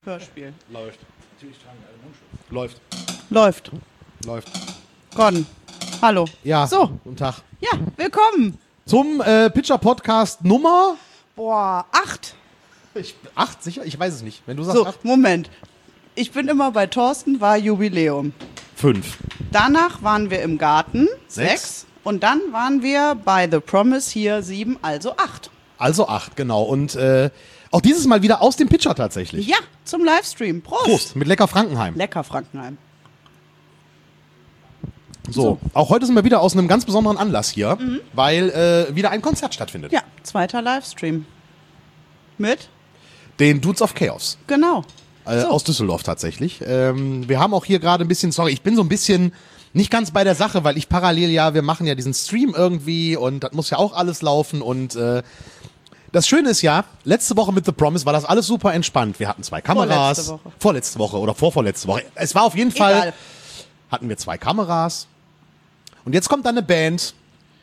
Hörspiel. Läuft. Läuft. Läuft. Läuft. Gordon. Hallo. Ja, So. guten Tag. Ja, willkommen. Zum Pitcher-Podcast Nummer 8. 8, sicher? Ich weiß es nicht. Wenn du sagst So, 8. Moment. Ich bin immer bei Thorsten, war Jubiläum. 5. Danach waren wir im Garten. 6. 6. Und dann waren wir bei The Promise hier 7, also 8. Also 8, genau. Und auch dieses Mal wieder aus dem Pitcher tatsächlich. Ja, zum Livestream. Prost. Prost, mit Lecker Frankenheim. Lecker Frankenheim. So, auch heute sind wir wieder aus einem ganz besonderen Anlass hier, weil wieder ein Konzert stattfindet. Ja, zweiter Livestream. Mit? Den Dudes of Chaos. Genau. Aus Düsseldorf tatsächlich. Wir haben auch hier gerade ein bisschen, sorry, ich bin so ein bisschen nicht ganz bei der Sache, weil ich parallel wir machen ja diesen Stream irgendwie und das muss ja auch alles laufen und das Schöne ist ja, letzte Woche mit The Promise war das alles super entspannt. Wir hatten 2 Kameras. Vorletzte Woche oder vorvorletzte Woche. Es war auf jeden Fall, hatten wir 2 Kameras. Und jetzt kommt dann eine Band.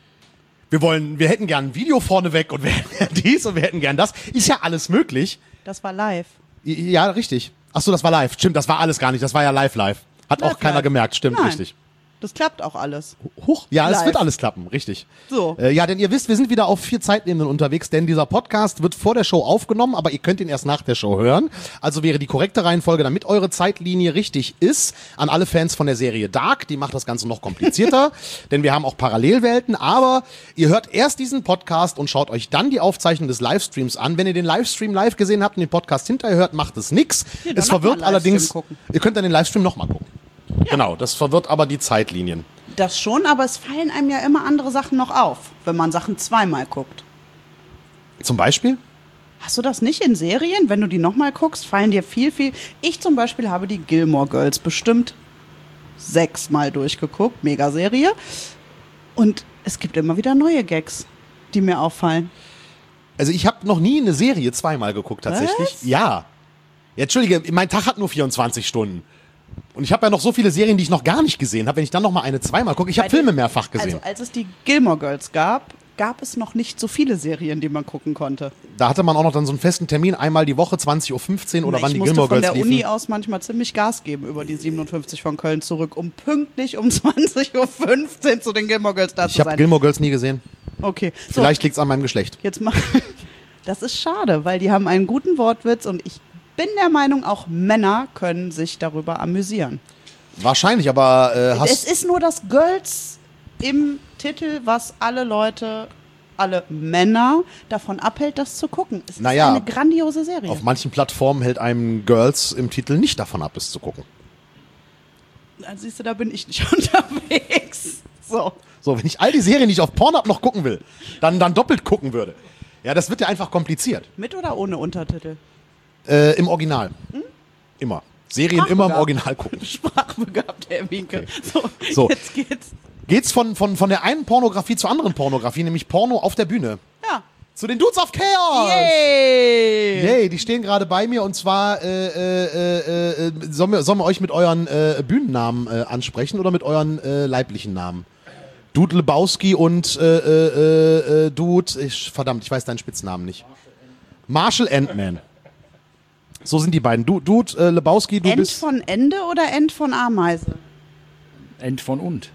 Wir hätten gern ein Video vorneweg und wir hätten gern dies und wir hätten gern das. Ist ja alles möglich. Das war live. Ja, richtig. Achso, das war live. Stimmt, das war alles gar nicht. Das war ja live. Hat auch keiner gemerkt. Stimmt, Nein. richtig. Das klappt auch alles. Huch, ja, Live. es wird alles klappen, richtig. So. Ja, denn ihr wisst, wir sind wieder auf 4 Zeitebenen unterwegs, denn dieser Podcast wird vor der Show aufgenommen, aber ihr könnt ihn erst nach der Show hören. Also wäre die korrekte Reihenfolge, damit eure Zeitlinie richtig ist, an alle Fans von der Serie Dark, die macht das Ganze noch komplizierter, denn wir haben auch Parallelwelten, aber ihr hört erst diesen Podcast und schaut euch dann die Aufzeichnung des Livestreams an. Wenn ihr den Livestream live gesehen habt und den Podcast hinterher hört, macht es nix. Ja, Es verwirrt allerdings, gucken. ihr könnt dann den Livestream nochmal gucken. Ja. Genau, das verwirrt aber die Zeitlinien. Das schon, aber es fallen einem ja immer andere Sachen noch auf, wenn man Sachen zweimal guckt. Zum Beispiel? Hast du das nicht in Serien? Wenn du die nochmal guckst, fallen dir viel. Ich zum Beispiel habe die Gilmore Girls bestimmt 6-mal durchgeguckt. Megaserie. Und es gibt immer wieder neue Gags, die mir auffallen. Also ich habe noch nie eine Serie 2-mal geguckt, tatsächlich. Was? Ja. Entschuldige, mein Tag hat nur 24 Stunden. Und ich habe ja noch so viele Serien, die ich noch gar nicht gesehen habe. Wenn ich dann noch mal eine 2-mal gucke, ich habe Filme mehrfach gesehen. Also als es die Gilmore Girls gab es noch nicht so viele Serien, die man gucken konnte. Da hatte man auch noch dann so einen festen Termin, einmal die Woche, 20:15 Uhr oder wann die Gilmore Girls liefen. Ich musste von der Uni aus manchmal ziemlich Gas geben über die 57 von Köln zurück, um pünktlich um 20:15 Uhr zu den Gilmore Girls da zu sein. Ich habe Gilmore Girls nie gesehen. Okay. Vielleicht liegt's an meinem Geschlecht. Jetzt mal. Das ist schade, weil die haben einen guten Wortwitz und ich bin der Meinung, auch Männer können sich darüber amüsieren. Wahrscheinlich, aber Es ist nur das Girls im Titel, was alle Männer davon abhält, das zu gucken. Es ist eine grandiose Serie. Auf manchen Plattformen hält einem Girls im Titel nicht davon ab, es zu gucken. Dann siehst du, da bin ich nicht unterwegs. So, wenn ich all die Serien, die ich auf Pornhub noch gucken will, dann doppelt gucken würde. Ja, das wird ja einfach kompliziert. mit oder ohne Untertitel? Im Original. Immer. Serien immer im Original gucken. Sprachbegabt, Herr Winke. Okay. So, jetzt geht's. Geht's von der einen Pornografie zur anderen Pornografie, nämlich Porno auf der Bühne. Ja. Zu den Dudes of Chaos! Yay! Yay, die stehen gerade bei mir und zwar sollen wir euch mit euren Bühnennamen ansprechen oder mit euren leiblichen Namen? Dude Lebowski und Dude, ich weiß deinen Spitznamen nicht. Marshall Ant-Man. So sind die beiden. Dude Lebowski, du End bist... von Ende oder End von Ameise? End von und.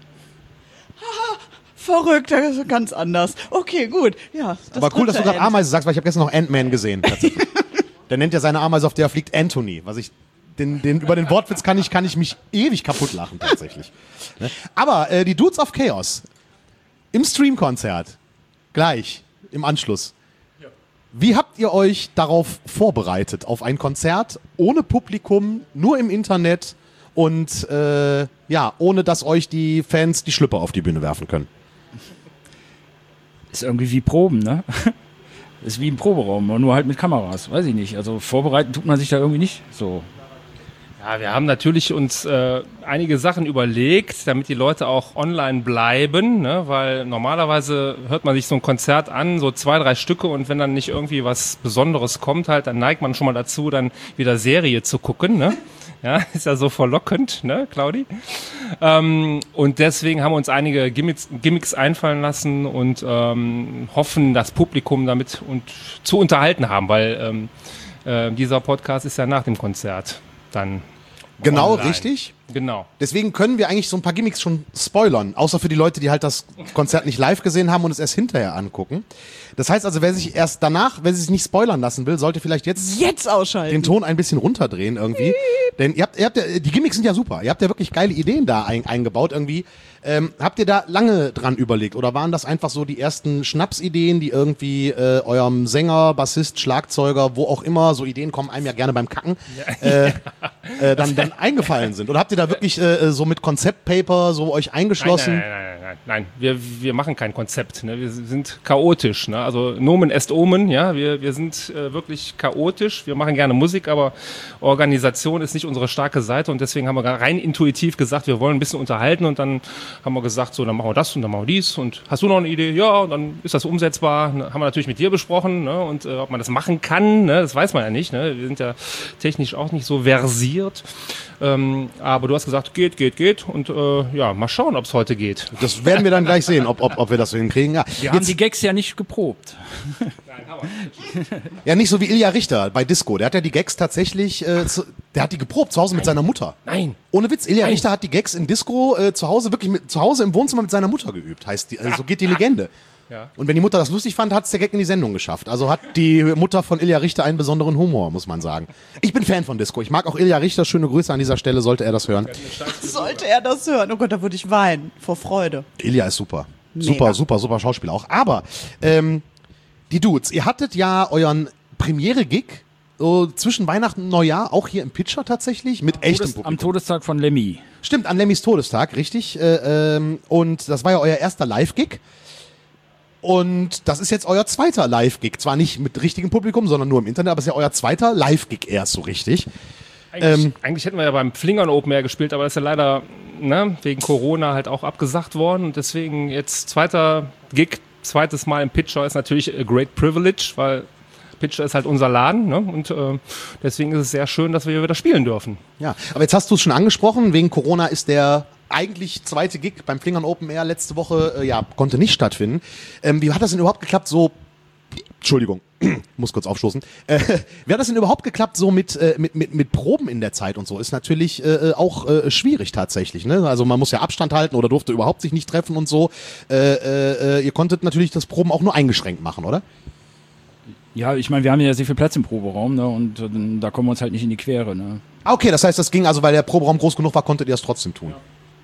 Verrückt, das ist ganz anders. Okay, gut. Ja, das Aber cool, dass du gerade End. Ameise sagst, weil ich habe gestern noch Ant-Man gesehen. Tatsächlich. Der nennt ja seine Ameise, auf der fliegt Anthony. Was ich über den Wortwitz kann ich mich ewig kaputt lachen, tatsächlich. Ne? Aber die Dudes of Chaos im Streamkonzert, gleich im Anschluss. Wie habt ihr euch darauf vorbereitet, auf ein Konzert ohne Publikum, nur im Internet und ohne dass euch die Fans die Schlüpper auf die Bühne werfen können? Ist irgendwie wie Proben, ne? Ist wie im Proberaum, nur halt mit Kameras, weiß ich nicht. Also vorbereiten tut man sich da irgendwie nicht so. Ja, wir haben natürlich uns einige Sachen überlegt, damit die Leute auch online bleiben, ne? Weil normalerweise hört man sich so ein Konzert an, so 2, 3 Stücke und wenn dann nicht irgendwie was Besonderes kommt halt, dann neigt man schon mal dazu, dann wieder Serie zu gucken, ne? Ja, ist ja so verlockend, ne, Claudi? Und deswegen haben wir uns einige Gimmicks einfallen lassen und hoffen, das Publikum damit zu unterhalten haben, weil Dieser Podcast ist ja nach dem Konzert dann Genau, online. richtig. Genau. Deswegen können wir eigentlich so ein paar Gimmicks schon spoilern, außer für die Leute, die halt das Konzert nicht live gesehen haben und es erst hinterher angucken. Das heißt also, wer sich erst danach, wer sich nicht spoilern lassen will, sollte vielleicht jetzt ausschalten. den Ton ein bisschen runterdrehen irgendwie. Denn ihr habt ja, die Gimmicks sind ja super. Ihr habt ja wirklich geile Ideen da eingebaut irgendwie. Habt ihr da lange dran überlegt oder waren das einfach so die ersten Schnapsideen, die irgendwie eurem Sänger, Bassist, Schlagzeuger, wo auch immer, so Ideen kommen einem ja gerne beim Kacken, dann eingefallen sind? Oder habt ihr da wirklich so mit Konzeptpaper so euch eingeschlossen? Nein. Wir machen kein Konzept. Ne? Wir sind chaotisch. Ne? Also Nomen est Omen. Ja, wir sind wirklich chaotisch. Wir machen gerne Musik, aber Organisation ist nicht unsere starke Seite und deswegen haben wir rein intuitiv gesagt, wir wollen ein bisschen unterhalten und dann haben wir gesagt, so, dann machen wir das und dann machen wir dies und hast du noch eine Idee? Ja, und dann ist das umsetzbar. Haben wir natürlich mit dir besprochen, ne? Und ob man das machen kann, ne? Das weiß man ja nicht. Ne? Wir sind ja technisch auch nicht so versiert. Aber du hast gesagt, geht und ja, mal schauen, ob es heute geht. Das werden wir dann gleich sehen, ob wir das so hinkriegen. Ja, Wir haben die Gags ja nicht geprobt. ja, nicht so wie Ilja Richter bei Disco. Der hat ja die Gags tatsächlich, der hat die geprobt zu Hause mit seiner Mutter. Nein. Ohne Witz, Ilja Richter hat die Gags in Disco zu Hause wirklich zu Hause im Wohnzimmer mit seiner Mutter geübt. Heißt die, so geht die Legende. Ja. Und wenn die Mutter das lustig fand, hat es der Gag in die Sendung geschafft. Also hat die Mutter von Ilja Richter einen besonderen Humor, muss man sagen. Ich bin Fan von Disco. Ich mag auch Ilja Richter. Schöne Grüße an dieser Stelle, sollte er das hören. Sollte er das hören? Oh Gott, da würde ich weinen vor Freude. Ilja ist super. Mega. Super Schauspieler auch. Aber die Dudes, ihr hattet ja euren Premiere-Gig so zwischen Weihnachten und Neujahr, auch hier im Pitcher tatsächlich, mit echtem Publikum. Am Todestag von Lemmy. Stimmt, an Lemmys Todestag, richtig. Und das war ja euer erster Live-Gig. Und das ist jetzt euer zweiter Live-Gig. Zwar nicht mit richtigem Publikum, sondern nur im Internet, aber es ist ja euer zweiter Live-Gig erst so richtig. Eigentlich hätten wir ja beim Flingern Open Air gespielt, aber das ist ja leider wegen Corona halt auch abgesagt worden. Und deswegen jetzt zweiter Gig, zweites Mal im Pitcher ist natürlich a great privilege, weil Pitcher ist halt unser Laden. Ne? Und deswegen ist es sehr schön, dass wir hier wieder spielen dürfen. Ja, aber jetzt hast du es schon angesprochen, wegen Corona ist der eigentlich zweite Gig beim Flingern Open Air letzte Woche, konnte nicht stattfinden. Wie hat das denn überhaupt geklappt, so, Entschuldigung, muss kurz aufstoßen. Wie hat das denn überhaupt geklappt, so mit Proben in der Zeit und so? Ist natürlich auch schwierig tatsächlich, ne? Also man muss ja Abstand halten oder durfte überhaupt sich nicht treffen und so. Ihr konntet natürlich das Proben auch nur eingeschränkt machen, oder? Ja, ich meine, wir haben ja sehr viel Platz im Proberaum, ne? Und da kommen wir uns halt nicht in die Quere, ne? Ah, okay, das heißt, das ging also, weil der Proberaum groß genug war, konntet ihr das trotzdem tun. Ja.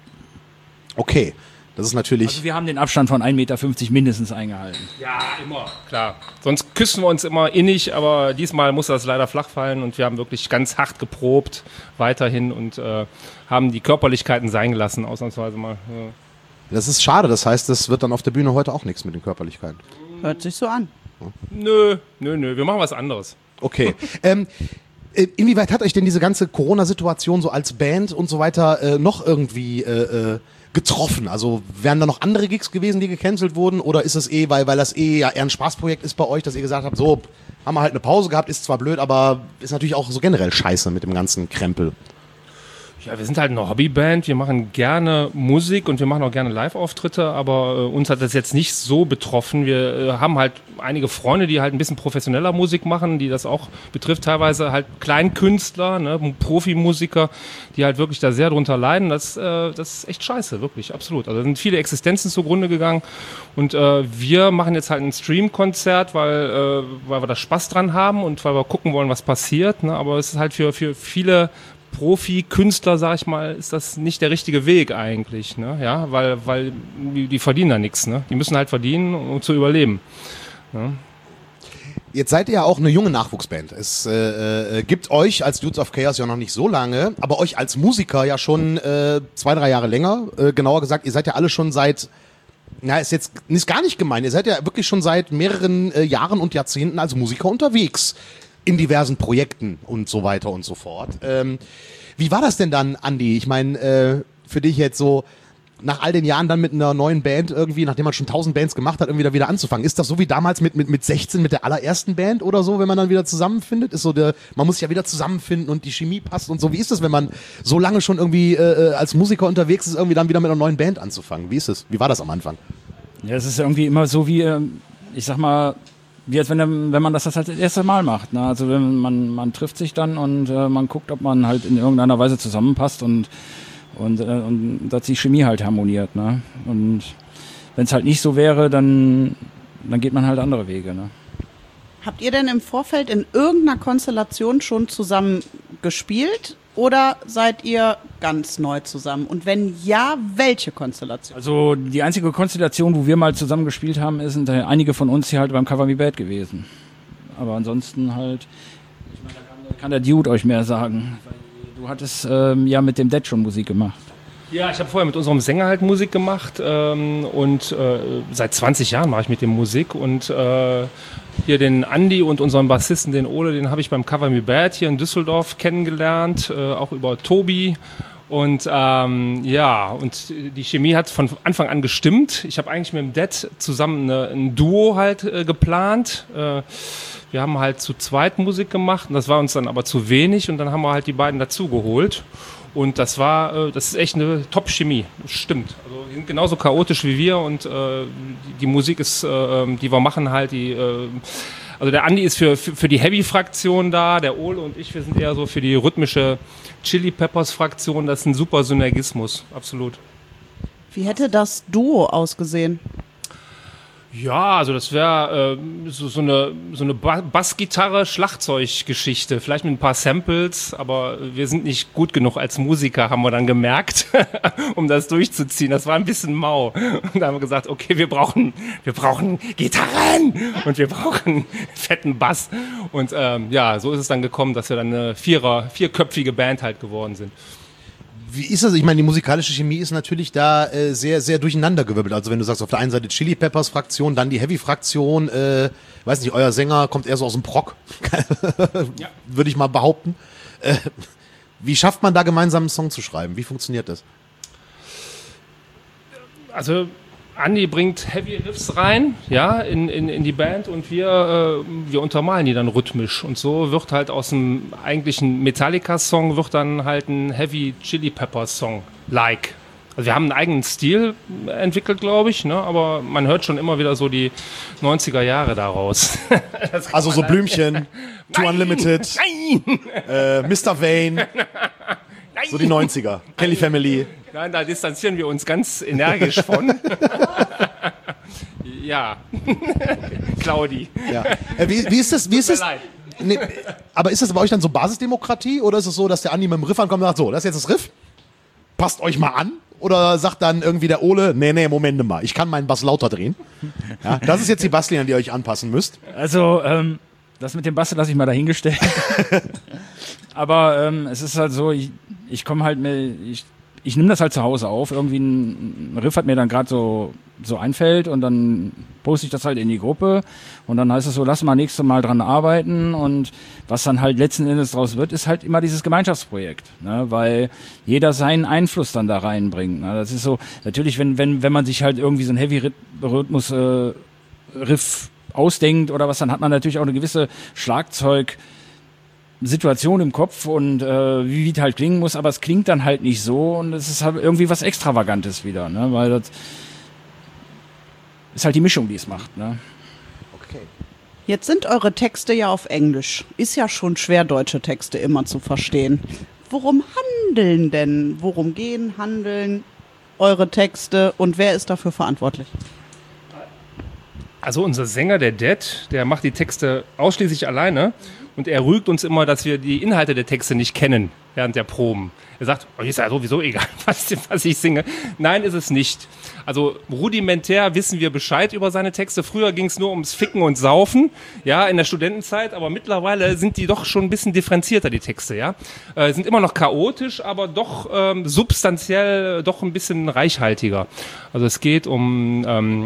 Okay, das ist natürlich... Also wir haben den Abstand von 1,50 Meter mindestens eingehalten. Ja, immer, klar. Sonst küssen wir uns immer innig, aber diesmal muss das leider flach fallen und wir haben wirklich ganz hart geprobt weiterhin und haben die Körperlichkeiten sein gelassen, ausnahmsweise mal. Ja. Das ist schade, das heißt, das wird dann auf der Bühne heute auch nichts mit den Körperlichkeiten. Hört sich so an. Nö, wir machen was anderes. Okay. Inwieweit hat euch denn diese ganze Corona-Situation so als Band und so weiter noch irgendwie getroffen? Also wären da noch andere Gigs gewesen, die gecancelt wurden? Oder ist es weil das ja eher ein Spaßprojekt ist bei euch, dass ihr gesagt habt, so, haben wir halt eine Pause gehabt, ist zwar blöd, aber ist natürlich auch so generell scheiße mit dem ganzen Krempel. Ja, wir sind halt eine Hobbyband, wir machen gerne Musik und wir machen auch gerne Live-Auftritte, aber uns hat das jetzt nicht so betroffen. Wir haben halt einige Freunde, die halt ein bisschen professioneller Musik machen, die das auch betrifft, teilweise halt Kleinkünstler, ne, Profimusiker, die halt wirklich da sehr drunter leiden. Das ist echt scheiße, wirklich, absolut. Also da sind viele Existenzen zugrunde gegangen und wir machen jetzt halt ein Stream-Konzert, weil wir da Spaß dran haben und weil wir gucken wollen, was passiert, ne, aber es ist halt für viele Profi-Künstler, sag ich mal, ist das nicht der richtige Weg eigentlich, ne? Ja, weil die verdienen da nichts, ne? Die müssen halt verdienen, um zu überleben. Ja. Jetzt seid ihr ja auch eine junge Nachwuchsband. Es gibt euch als Dudes of Chaos ja noch nicht so lange, aber euch als Musiker ja schon 2-3 Jahre länger. Genauer gesagt, ihr seid ja alle schon seit, ist gar nicht gemein, ihr seid ja wirklich schon seit mehreren Jahren und Jahrzehnten als Musiker unterwegs. In diversen Projekten und so weiter und so fort. Wie war das denn dann, Andi? Ich meine, für dich jetzt so nach all den Jahren dann mit einer neuen Band irgendwie, nachdem man schon 1000 Bands gemacht hat, irgendwie da wieder anzufangen. Ist das so wie damals mit 16 mit der allerersten Band oder so, wenn man dann wieder zusammenfindet? Ist so man muss sich ja wieder zusammenfinden und die Chemie passt und so. Wie ist das, wenn man so lange schon irgendwie als Musiker unterwegs ist, irgendwie dann wieder mit einer neuen Band anzufangen? Wie ist es? Wie war das am Anfang? Ja, es ist irgendwie immer so wie, ich sag mal, wie als wenn man das halt das erste Mal macht. Ne? Also wenn man trifft sich dann und man guckt, ob man halt in irgendeiner Weise zusammenpasst und dass die Chemie halt harmoniert. Ne? Und wenn es halt nicht so wäre, dann geht man halt andere Wege. Ne? Habt ihr denn im Vorfeld in irgendeiner Konstellation schon zusammen gespielt oder seid ihr ganz neu zusammen? Und wenn ja, welche Konstellation? Also die einzige Konstellation, wo wir mal zusammen gespielt haben, sind einige von uns hier halt beim Cover Me Bad gewesen. Aber ansonsten halt, ich meine, da kann der Dude euch mehr sagen. Du hattest ja mit dem Dead schon Musik gemacht. Ja, ich habe vorher mit unserem Sänger halt Musik gemacht und seit 20 Jahren mache ich mit dem Musik und hier den Andi und unseren Bassisten, den Ole, den habe ich beim Cover Me Bad hier in Düsseldorf kennengelernt, auch über Tobi. Und und die Chemie hat von Anfang an gestimmt. Ich habe eigentlich mit dem Dead zusammen ein Duo halt geplant. Wir haben halt zu zweit Musik gemacht und das war uns dann aber zu wenig und dann haben wir halt die beiden dazu geholt. Und das ist echt eine Top-Chemie, das stimmt. Also die sind genauso chaotisch wie wir und die Musik ist, die wir machen halt, also der Andi ist für die Heavy-Fraktion da, der Ole und ich, wir sind eher so für die rhythmische Chili Peppers-Fraktion, das ist ein super Synergismus, absolut. Wie hätte das Duo ausgesehen? Ja, also das wäre so eine Bassgitarre-Schlagzeuggeschichte, vielleicht mit ein paar Samples, aber wir sind nicht gut genug als Musiker, haben wir dann gemerkt, um das durchzuziehen. Das war ein bisschen mau. Und da haben wir gesagt, okay, wir brauchen Gitarren und wir brauchen fetten Bass. Und so ist es dann gekommen, dass wir dann eine vierköpfige Band halt geworden sind. Wie ist das? Ich meine, die musikalische Chemie ist natürlich da sehr, sehr durcheinandergewirbelt. Also wenn du sagst, auf der einen Seite Chili Peppers Fraktion, dann die Heavy Fraktion, weiß nicht, euer Sänger kommt eher so aus dem Prog, ja. Würde ich mal behaupten. Wie schafft man da gemeinsam einen Song zu schreiben? Wie funktioniert das? Also Andi bringt Heavy Riffs rein, ja, in die Band und wir untermalen die dann rhythmisch und so wird halt aus dem eigentlichen Metallica-Song wird dann halt ein Heavy Chili Peppers Song like. Also wir haben einen eigenen Stil entwickelt, glaube ich, ne, aber man hört schon immer wieder so die 90er Jahre daraus. Also so Blümchen, Too Unlimited, Mr. Vane, so die 90er, Kelly Family. Nein, da distanzieren wir uns ganz energisch von. Ja, Claudi. Ja. Wie ist das? Nee, aber ist das bei euch dann so Basisdemokratie oder ist es so, dass der Andi mit dem Riff ankommt und sagt, so, das ist jetzt das Riff, passt euch mal an? Oder sagt dann irgendwie der Ole, nee, Moment mal, ich kann meinen Bass lauter drehen. Ja, das ist jetzt die Basslinie, an die ihr euch anpassen müsst. Also, das mit dem Bass lasse ich mal dahingestellt. Aber es ist halt so, ich komme halt ich nehme das halt zu Hause auf. Irgendwie ein Riff hat mir dann gerade so einfällt und dann poste ich das halt in die Gruppe und dann heißt es so, lass mal nächstes Mal dran arbeiten und was dann halt letzten Endes draus wird, ist halt immer dieses Gemeinschaftsprojekt, ne? Weil jeder seinen Einfluss dann da reinbringt. Ne? Das ist so, natürlich, wenn man sich halt irgendwie so ein Heavy-Rhythmus Riff ausdenkt oder was, dann hat man natürlich auch eine gewisse Situation im Kopf und wie es halt klingen muss, aber es klingt dann halt nicht so und es ist halt irgendwie was Extravagantes wieder, ne? Weil das ist halt die Mischung, die es macht, ne? Okay. Jetzt sind eure Texte ja auf Englisch. Ist ja schon schwer, deutsche Texte immer zu verstehen. Worum handeln eure Texte und wer ist dafür verantwortlich? Also unser Sänger, der Dead, der macht die Texte ausschließlich alleine. Und er rügt uns immer, dass wir die Inhalte der Texte nicht kennen während der Proben. Er sagt, ist ja sowieso egal, was ich singe. Nein, ist es nicht. Also rudimentär wissen wir Bescheid über seine Texte. Früher ging es nur ums Ficken und Saufen, ja, in der Studentenzeit. Aber mittlerweile sind die doch schon ein bisschen differenzierter, die Texte, ja. Sind immer noch chaotisch, aber doch substanziell doch ein bisschen reichhaltiger. Also es geht um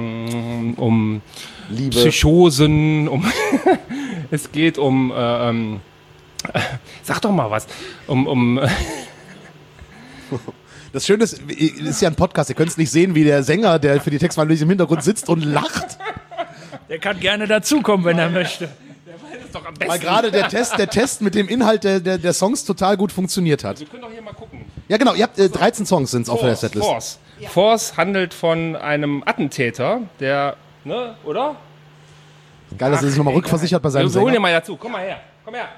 Liebe. Psychosen, es geht sag doch mal was, Das Schöne ist ja ein Podcast, ihr könnt es nicht sehen, wie der Sänger, der für die Textanalyse im Hintergrund sitzt und lacht. Der kann gerne dazukommen, wenn er möchte. Doch am besten. Weil gerade der Test mit dem Inhalt der Songs total gut funktioniert hat. Wir können doch hier mal gucken. Ja genau, ihr habt 13 Songs sind's auf der Setlist. Force handelt von einem Attentäter, der, ne, oder? Geil, dass er sich nochmal rückversichert bei seinem Wir holen Sänger. dir mal dazu. Komm mal her. Komm her.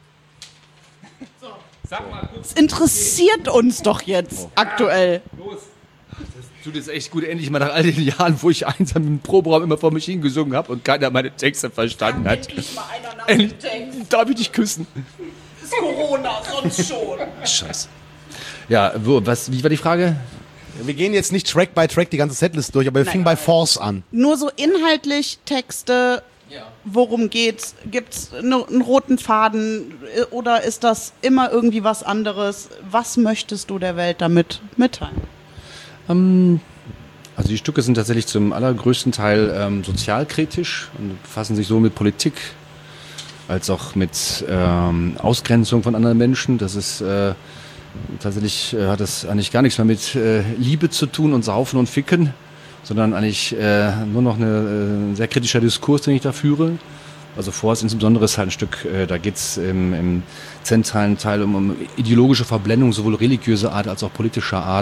Sag mal kurz. Es interessiert uns doch jetzt aktuell. Los. Tut jetzt echt gut, endlich mal nach all den Jahren, wo ich einsam im Proberaum immer vor mich hingesungen habe und keiner meine Texte verstanden hat. Endlich mal einer nach Endlich dem Text. darf ich dich küssen. Ist Corona, sonst schon. Scheiße. Ja, wie war die Frage? Wir gehen jetzt nicht Track by Track die ganze Setlist durch, aber wir fingen bei Force an. Nur so inhaltlich Texte, worum geht's? Gibt's einen roten Faden oder ist das immer irgendwie was anderes? Was möchtest du der Welt damit mitteilen? Also die Stücke sind tatsächlich zum allergrößten Teil sozialkritisch und befassen sich so mit Politik als auch mit Ausgrenzung von anderen Menschen. Das ist tatsächlich hat das eigentlich gar nichts mehr mit Liebe zu tun und Saufen und Ficken, sondern eigentlich nur noch ein sehr kritischer Diskurs, den ich da führe. Also Force insbesondere ist halt ein Stück, da geht es im zentralen Teil um ideologische Verblendung, sowohl religiöser Art als auch politischer Art.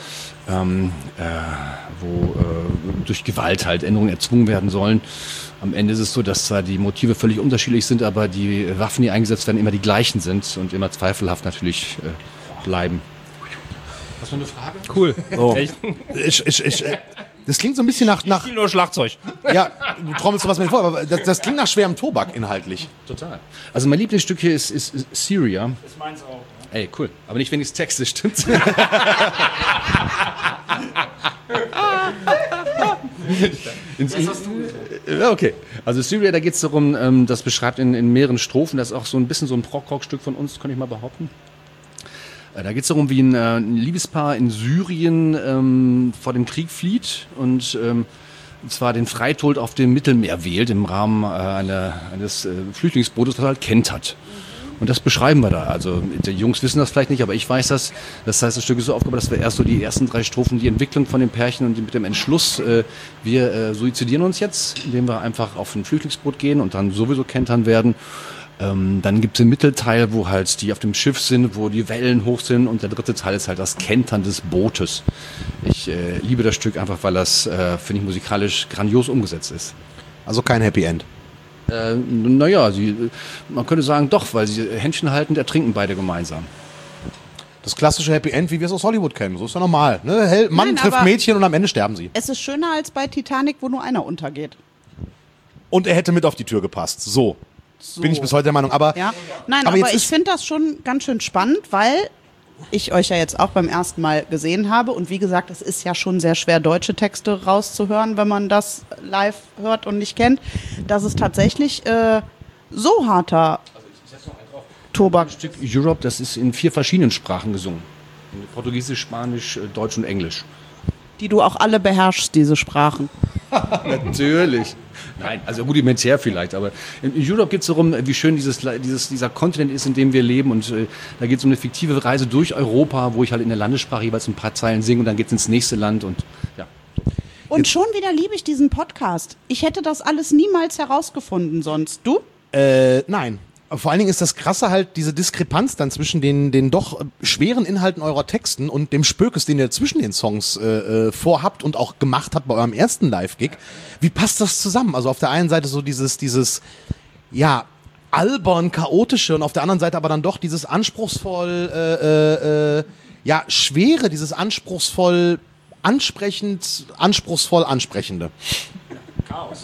Wo durch Gewalt halt Änderungen erzwungen werden sollen. Am Ende ist es so, dass zwar die Motive völlig unterschiedlich sind, aber die Waffen, die eingesetzt werden, immer die gleichen sind und immer zweifelhaft natürlich bleiben. Was für eine Frage? Cool. So. Echt? Das klingt so ein bisschen nach Viel nur Schlagzeug. ja, du trommelst sowas mit vor, aber das klingt nach schwerem Tobak inhaltlich. Total. Also mein Lieblingsstück hier ist Syria. Das ist meins auch. Ey, cool. Aber nicht, wenn es Texte stimmt. Ja, okay. Also Syria, da geht es darum, das beschreibt in mehreren Strophen, das ist auch so ein bisschen so ein Prog-Rock-Stück von uns, kann ich mal behaupten. Da geht es darum, wie ein Liebespaar in Syrien vor dem Krieg flieht und zwar den Freitod auf dem Mittelmeer wählt im Rahmen eines Flüchtlingsbootes, das halt kentert. Und das beschreiben wir da. Also die Jungs wissen das vielleicht nicht, aber ich weiß das. Das heißt, das Stück ist so aufgebaut, dass wir erst so die ersten 3 Strophen, die Entwicklung von den Pärchen und mit dem Entschluss, wir suizidieren uns jetzt, indem wir einfach auf ein Flüchtlingsboot gehen und dann sowieso kentern werden. Dann gibt es den Mittelteil, wo halt die auf dem Schiff sind, wo die Wellen hoch sind und der dritte Teil ist halt das Kentern des Bootes. Ich liebe das Stück einfach, weil das, finde ich, musikalisch grandios umgesetzt ist. Also kein Happy End. Naja, man könnte sagen doch, weil sie Händchen haltend ertrinken beide gemeinsam. Das klassische Happy End, wie wir es aus Hollywood kennen. So ist ja normal. Ne? Mann Nein, trifft aber- Mädchen und am Ende sterben sie. Es ist schöner als bei Titanic, wo nur einer untergeht. Und er hätte mit auf die Tür gepasst. So. Bin ich bis heute der Meinung. Aber, Ja? Nein, aber aber jetzt ich ist- finde das schon ganz schön spannend, weil ich euch ja jetzt auch beim ersten Mal gesehen habe. Und wie gesagt, es ist ja schon sehr schwer, deutsche Texte rauszuhören, wenn man das live hört und nicht kennt. Dass es tatsächlich so harter Tobak. Stück Europe, das ist in 4 verschiedenen Sprachen gesungen. In Portugiesisch, Spanisch, Deutsch und Englisch. Die du auch alle beherrschst, diese Sprachen. Natürlich. Nein, also rudimentär vielleicht, aber in Europe geht es darum, wie schön dieser Kontinent ist, in dem wir leben und da geht es um eine fiktive Reise durch Europa, wo ich halt in der Landessprache jeweils ein paar Zeilen singe und dann geht es ins nächste Land und ja. Und schon wieder liebe ich diesen Podcast. Ich hätte das alles niemals herausgefunden sonst. Du? Nein. Vor allen Dingen ist das Krasse halt diese Diskrepanz dann zwischen den doch schweren Inhalten eurer Texten und dem Spökes, den ihr zwischen den Songs vorhabt und auch gemacht habt bei eurem ersten Live-Gig. Wie passt das zusammen? Also auf der einen Seite so dieses ja, albern, chaotische und auf der anderen Seite aber dann doch dieses anspruchsvoll, ja, schwere, dieses anspruchsvoll ansprechend, anspruchsvoll ansprechende. Chaos.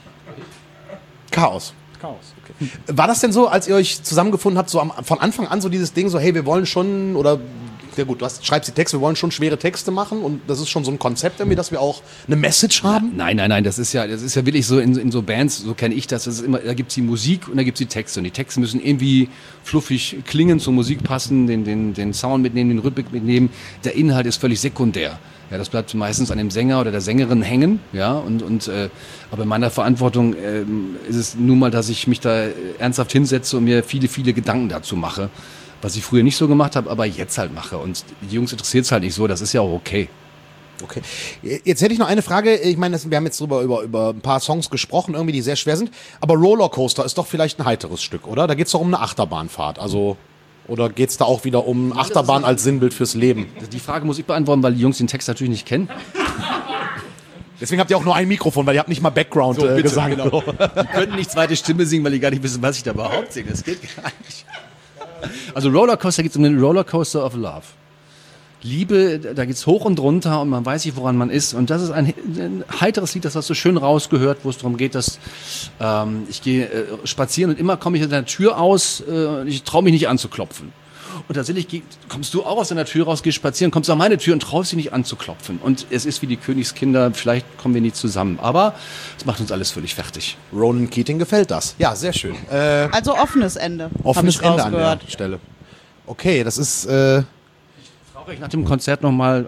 Chaos. Chaos, okay. War das denn so, als ihr euch zusammengefunden habt, so von Anfang an so dieses Ding, so hey, wir wollen schon, oder, ja gut, schreibst die Texte, wir wollen schon schwere Texte machen und das ist schon so ein Konzept irgendwie, dass wir auch eine Message haben? Nein, das ist ja wirklich so in so Bands, so kenne ich das, ist immer, da gibt's die Musik und da gibt's die Texte und die Texte müssen irgendwie fluffig klingen, zur Musik passen, den Sound mitnehmen, den Rhythmik mitnehmen, der Inhalt ist völlig sekundär. Ja, das bleibt meistens an dem Sänger oder der Sängerin hängen, ja, aber in meiner Verantwortung ist es nun mal, dass ich mich da ernsthaft hinsetze und mir viele, viele Gedanken dazu mache, was ich früher nicht so gemacht habe, aber jetzt halt mache und die Jungs interessiert es halt nicht so, das ist ja auch okay. Okay. Jetzt hätte ich noch eine Frage. Ich meine, wir haben jetzt über ein paar Songs gesprochen, irgendwie, die sehr schwer sind. Aber Rollercoaster ist doch vielleicht ein heiteres Stück, oder? Da geht es doch um eine Achterbahnfahrt. Also, oder geht es da auch wieder um Achterbahn als Sinnbild fürs Leben? Die Frage muss ich beantworten, weil die Jungs den Text natürlich nicht kennen. Deswegen habt ihr auch nur ein Mikrofon, weil ihr habt nicht mal Background-Gesang. Genau. Die können nicht zweite Stimme singen, weil die gar nicht wissen, was ich da überhaupt singe. Das geht gar nicht. Also Rollercoaster, geht es um den Rollercoaster of Love. Liebe, da geht's hoch und runter und man weiß nicht, woran man ist. Und das ist ein heiteres Lied, das hast du schön rausgehört, wo es darum geht, dass ich gehe spazieren und immer komme ich an der Tür aus, ich traue mich nicht anzuklopfen. Und tatsächlich kommst du auch aus deiner Tür raus, gehst spazieren, kommst an meine Tür und traust dich nicht anzuklopfen. Und es ist wie die Königskinder, vielleicht kommen wir nie zusammen. Aber es macht uns alles völlig fertig. Ronan Keating gefällt das. Ja, sehr schön. Also offenes Ende. Offenes hab ich Ende an der rausgehört. Stelle. Okay, das ist, Brauche ich nach dem Konzert nochmal,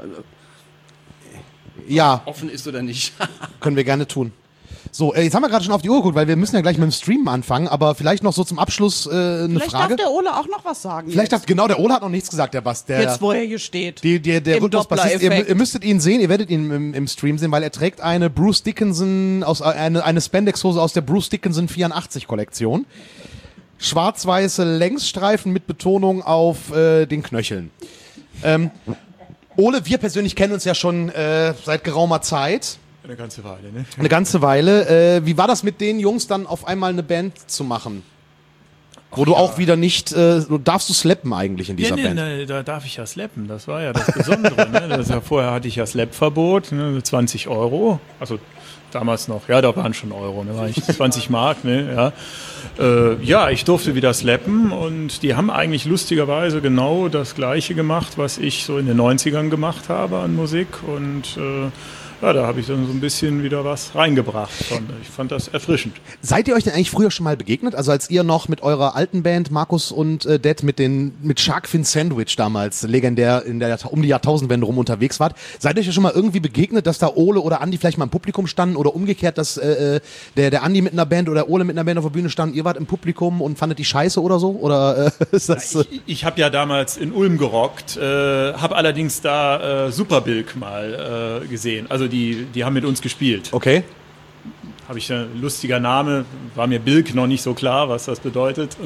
ja, offen ist oder nicht. können wir gerne tun. So, jetzt haben wir gerade schon auf die Uhr geguckt, weil wir müssen ja gleich mit dem Streamen anfangen, aber vielleicht noch so zum Abschluss eine Vielleicht Frage. darf der Ole auch noch was sagen. Vielleicht jetzt. darf, genau, der Ole hat noch nichts gesagt, der Jetzt, wo er hier steht. Der Im Rhythmusbassist, ihr Doppler-Effekt. müsstet ihn sehen, ihr werdet ihn im Stream sehen, weil er trägt eine Bruce Dickinson, eine Spandex-Hose aus der Bruce Dickinson 84-Kollektion. Schwarz-weiße Längsstreifen mit Betonung auf den Knöcheln. Ole, wir persönlich kennen uns ja schon seit geraumer Zeit. Eine ganze Weile, ne? Eine ganze Weile. Wie war das mit den Jungs dann auf einmal eine Band zu machen? Wo du auch wieder nicht, du darfst du slappen eigentlich in dieser Band. Nee, da darf ich ja slappen, das war ja das Besondere. Ne? Das ja, vorher hatte ich ja Slap-Verbot, ne? 20 Euro, also damals noch, ja, da waren schon Euro, ne? War ich 20 Mark, ne? Ja. Ja, ich durfte wieder slappen und die haben eigentlich lustigerweise genau das Gleiche gemacht, was ich so in den 90ern gemacht habe an Musik und ja, da habe ich dann so ein bisschen wieder was reingebracht. Ich fand das erfrischend. Seid ihr euch denn eigentlich früher schon mal begegnet? Also als ihr noch mit eurer alten Band, Markus und Dad, mit Sharkfin Sandwich damals legendär um die Jahrtausendwende rum unterwegs wart, seid ihr euch ja schon mal irgendwie begegnet, dass da Ole oder Andi vielleicht mal im Publikum standen oder umgekehrt, dass der Andi mit einer Band oder Ole mit einer Band auf der Bühne stand, ihr wart im Publikum und fandet die scheiße oder so? Oder ist das... Ich habe ja damals in Ulm gerockt, habe allerdings da Superbilk mal gesehen. Also die haben mit uns gespielt. Okay. Habe ich ein lustiger Name, war mir Bilk noch nicht so klar, was das bedeutet.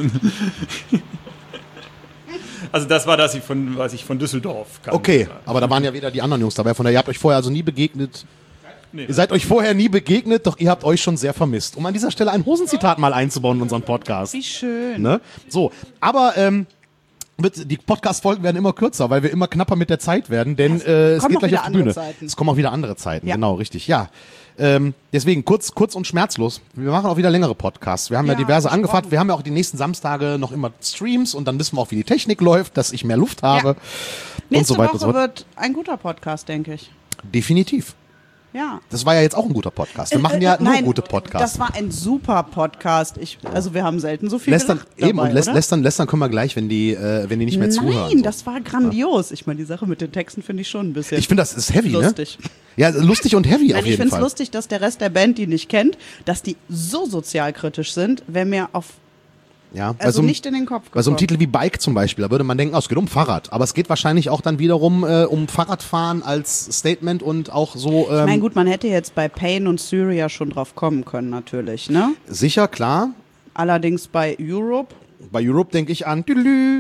Also das war das, was ich von Düsseldorf kannte. Okay, aber da waren ja wieder die anderen Jungs dabei, von daher, ihr habt euch vorher also nie begegnet. Nee. Ihr seid euch vorher nie begegnet, doch ihr habt euch schon sehr vermisst. Um an dieser Stelle ein Hosenzitat mal einzubauen in unseren Podcast. Wie schön. Ne? So, aber die Podcast-Folgen werden immer kürzer, weil wir immer knapper mit der Zeit werden, denn es kommen geht auch gleich wieder auf die Bühne. andere Zeiten. Es kommen auch wieder andere Zeiten, Ja. genau, richtig, ja. Deswegen kurz und schmerzlos. Wir machen auch wieder längere Podcasts. Wir haben ja diverse versprochen. angefragt. Wir haben ja auch die nächsten Samstage noch immer Streams und dann wissen wir auch, wie die Technik läuft, dass ich mehr Luft habe. Und Nächste so weiter Woche und so fort. wird ein guter Podcast, denke ich. Definitiv. Ja. Das war ja jetzt auch ein guter Podcast. Wir machen ja nur Nein, gute Podcasts. Das war ein super Podcast. Also wir haben selten so viel Lästern, gelacht eben, dabei, und oder? lästern können wir gleich, wenn die nicht mehr zuhören. Nein, so. das war grandios. Ich meine, die Sache mit den Texten finde ich schon ein bisschen Ich finde, das ist heavy, lustig. ne? Ja, lustig und heavy Nein, auf ich jeden finde es Fall. lustig, dass der Rest der Band die nicht kennt, dass die so sozialkritisch sind, wäre mir auf Ja, also nicht in den Kopf gekommen. Bei so einem Titel wie Bike zum Beispiel, da würde man denken, oh, es geht um Fahrrad. Aber es geht wahrscheinlich auch dann wiederum um Fahrradfahren als Statement und auch so. Ich meine, gut, man hätte jetzt bei Pain und Syria schon drauf kommen können, natürlich, ne? Sicher, klar. Allerdings bei Europe. Bei Europe denke ich an.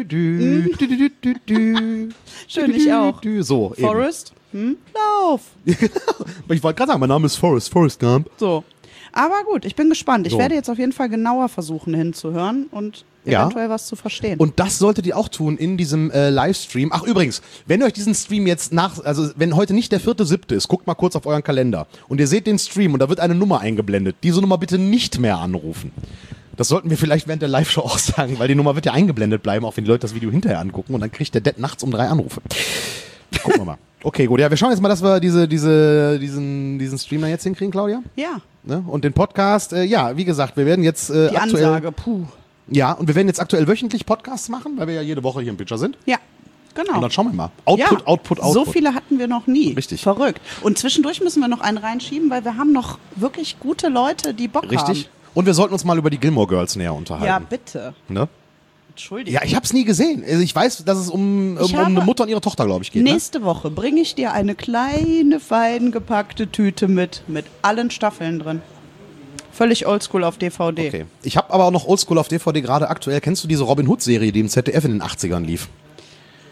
Schön, ich auch. So, eben. Forrest, Lauf. Ich wollte gerade sagen, mein Name ist Forrest Gump. So. Aber gut, ich bin gespannt. Ich So. werde jetzt auf jeden Fall genauer versuchen hinzuhören und Ja. eventuell was zu verstehen. Und das solltet ihr auch tun in diesem Livestream. Ach übrigens, wenn ihr euch diesen Stream jetzt also wenn heute nicht der 4.7. ist, guckt mal kurz auf euren Kalender und ihr seht den Stream und da wird eine Nummer eingeblendet. Diese Nummer bitte nicht mehr anrufen. Das sollten wir vielleicht während der Live-Show auch sagen, weil die Nummer wird ja eingeblendet bleiben, auch wenn die Leute das Video hinterher angucken und dann kriegt der Dad nachts um 3 Anrufe. Gucken wir mal. Okay, gut. Ja, wir schauen jetzt mal, dass wir diesen Stream dann jetzt hinkriegen, Claudia. ja, Ne? Und den Podcast, ja, wie gesagt, wir werden jetzt die aktuell... Ansage, puh. Ja, und wir werden jetzt aktuell wöchentlich Podcasts machen, weil wir ja jede Woche hier im Pitcher sind. Ja, genau. Und dann schauen wir mal. Output. So viele hatten wir noch nie. Richtig. Verrückt. Und zwischendurch müssen wir noch einen reinschieben, weil wir haben noch wirklich gute Leute, die Bock Richtig. Und wir sollten uns mal über die Gilmore Girls näher haben. unterhalten. Ja, bitte. Ne? Entschuldigung. Ja, ich hab's nie gesehen. Also ich weiß, dass es um habe- eine Mutter und ihre Tochter, glaube ich, geht. Ne? Nächste Woche bringe ich dir eine kleine, fein gepackte Tüte mit allen Staffeln drin. Völlig oldschool auf DVD. Okay. Ich habe aber auch noch Oldschool auf DVD gerade aktuell. Kennst du diese Robin Hood-Serie, die im ZDF in den 80ern lief?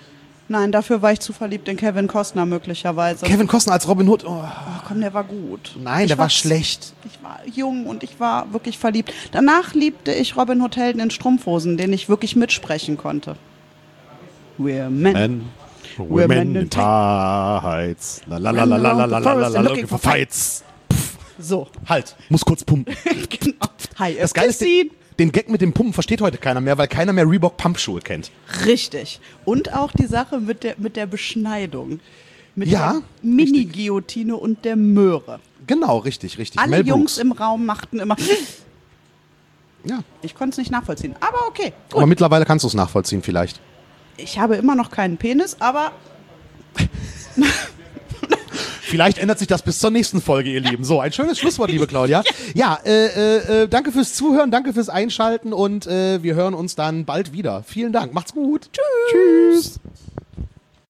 Nein, dafür war ich zu verliebt in Kevin Costner möglicherweise. Kevin Costner als Robin Hood. Oh, Oh komm, der war gut. nein, der war schlecht. Ich war jung und ich war wirklich verliebt. Danach liebte ich Robin Hood Helden in Strumpfhosen, den ich wirklich mitsprechen konnte. We're men. Women in tights. La la la la la la la la la looking for fights. So. Halt, muss kurz pumpen. Genau. Hi, Das Geile ist, den Gag mit dem Pumpen versteht heute keiner mehr, weil keiner mehr Reebok Pumpschuhe kennt. Richtig. Und auch die Sache mit der Beschneidung. Mit Ja, der Mini-Guillotine und der Möhre. Genau, richtig. Alle Mel Jungs Brooks. im Raum machten immer... Ja. Ich konnte es nicht nachvollziehen. Aber okay. Gut. Aber mittlerweile kannst du es nachvollziehen vielleicht. Ich habe immer noch keinen Penis, aber... Vielleicht ändert sich das bis zur nächsten Folge, ihr Lieben. So, ein schönes Schlusswort, liebe Claudia. Ja, danke fürs Zuhören, danke fürs Einschalten und wir hören uns dann bald wieder. Vielen Dank, macht's gut. Tschüss.